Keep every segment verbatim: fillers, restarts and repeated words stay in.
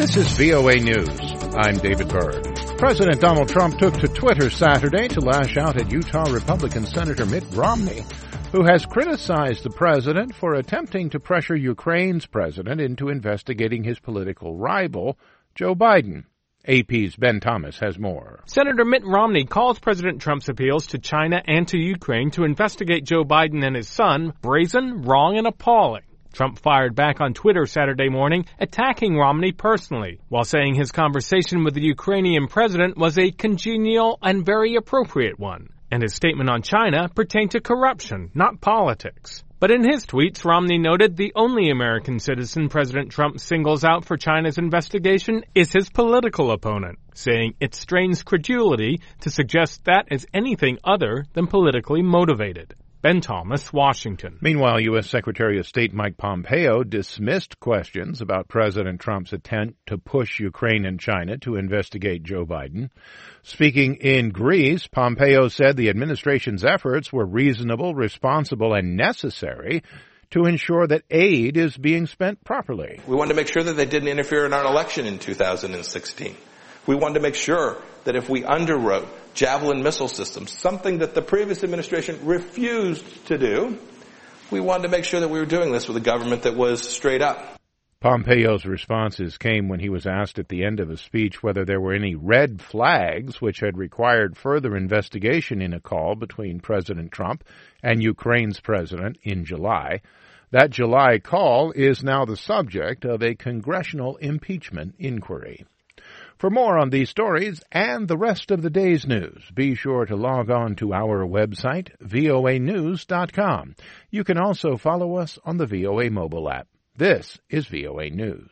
This is V O A News. I'm David Berg. President Donald Trump took to Twitter Saturday to lash out at Utah Republican Senator Mitt Romney, who has criticized the president for attempting to pressure Ukraine's president into investigating his political rival, Joe Biden. A P's Ben Thomas has more. Senator Mitt Romney calls President Trump's appeals to China and to Ukraine to investigate Joe Biden and his son brazen, wrong, and appalling. Trump fired back on Twitter Saturday morning, attacking Romney personally, while saying his conversation with the Ukrainian president was a congenial and very appropriate one, and his statement on China pertained to corruption, not politics. But in his tweets, Romney noted the only American citizen President Trump singles out for China's investigation is his political opponent, saying it strains credulity to suggest that is anything other than politically motivated. Ben Thomas, Washington. Meanwhile, U S. Secretary of State Mike Pompeo dismissed questions about President Trump's attempt to push Ukraine and China to investigate Joe Biden. Speaking in Greece, Pompeo said the administration's efforts were reasonable, responsible, and necessary to ensure that aid is being spent properly. We wanted to make sure that they didn't interfere in our election in two thousand sixteen. We wanted to make sure that if we underwrote Javelin missile systems, something that the previous administration refused to do, we wanted to make sure that we were doing this with a government that was straight up. Pompeo's responses came when he was asked at the end of a speech whether there were any red flags which had required further investigation in a call between President Trump and Ukraine's president in July. That July call is now the subject of a congressional impeachment inquiry. For more on these stories and the rest of the day's news, be sure to log on to our website, V O A news dot com. You can also follow us on the V O A mobile app. This is V O A News.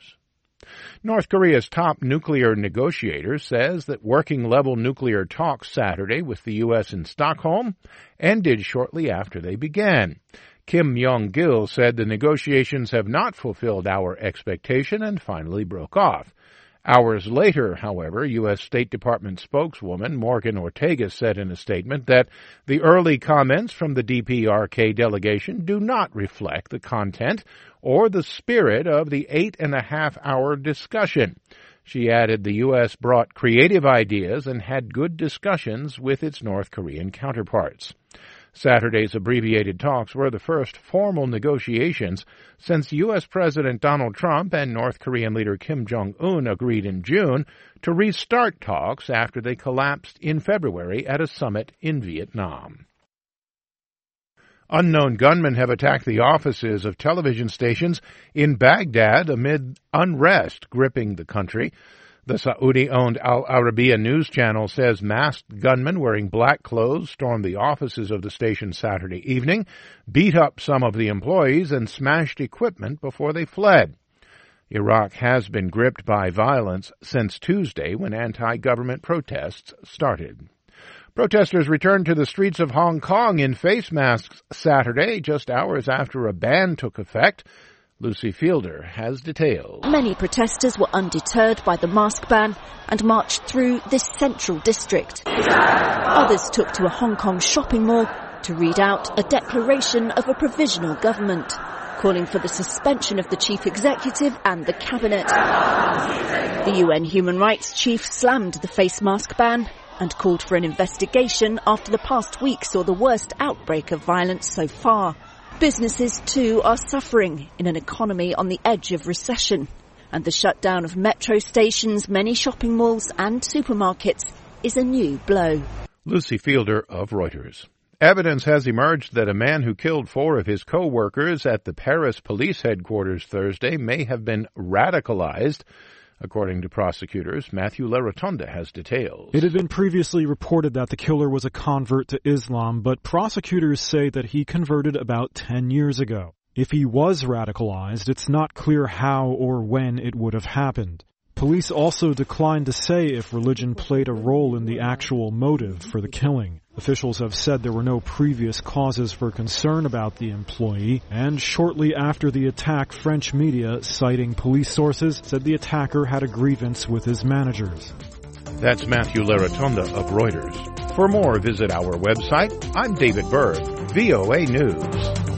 North Korea's top nuclear negotiator says that working-level nuclear talks Saturday with the U S in Stockholm ended shortly after they began. Kim Yong-gil said the negotiations have not fulfilled our expectation and finally broke off. Hours later, however, U S. State Department spokeswoman Morgan Ortega said in a statement that the early comments from the D P R K delegation do not reflect the content or the spirit of the eight-and-a-half-hour discussion. She added the U S brought creative ideas and had good discussions with its North Korean counterparts. Saturday's abbreviated talks were the first formal negotiations since U S. President Donald Trump and North Korean leader Kim Jong-un agreed in June to restart talks after they collapsed in February at a summit in Vietnam. Unknown gunmen have attacked the offices of television stations in Baghdad amid unrest gripping the country. The Saudi-owned Al Arabiya news channel says masked gunmen wearing black clothes stormed the offices of the station Saturday evening, beat up some of the employees, and smashed equipment before they fled. Iraq has been gripped by violence since Tuesday when anti-government protests started. Protesters returned to the streets of Hong Kong in face masks Saturday, just hours after a ban took effect. Lucy Fielder has details. Many protesters were undeterred by the mask ban and marched through this central district. Others took to a Hong Kong shopping mall to read out a declaration of a provisional government, calling for the suspension of the chief executive and the cabinet. The U N human rights chief slammed the face mask ban and called for an investigation after the past week saw the worst outbreak of violence so far. Businesses, too, are suffering in an economy on the edge of recession. And the shutdown of metro stations, many shopping malls and supermarkets is a new blow. Lucy Fielder of Reuters. Evidence has emerged that a man who killed four of his co-workers at the Paris police headquarters Thursday may have been radicalized. According to prosecutors, Matthew LaRotonda has details. It had been previously reported that the killer was a convert to Islam, but prosecutors say that he converted about ten years ago. If he was radicalized, it's not clear how or when it would have happened. Police also declined to say if religion played a role in the actual motive for the killing. Officials have said there were no previous causes for concern about the employee, and shortly after the attack, French media, citing police sources, said the attacker had a grievance with his managers. That's Matthew LaRotonda of Reuters. For more, visit our website. I'm David Berg, V O A News.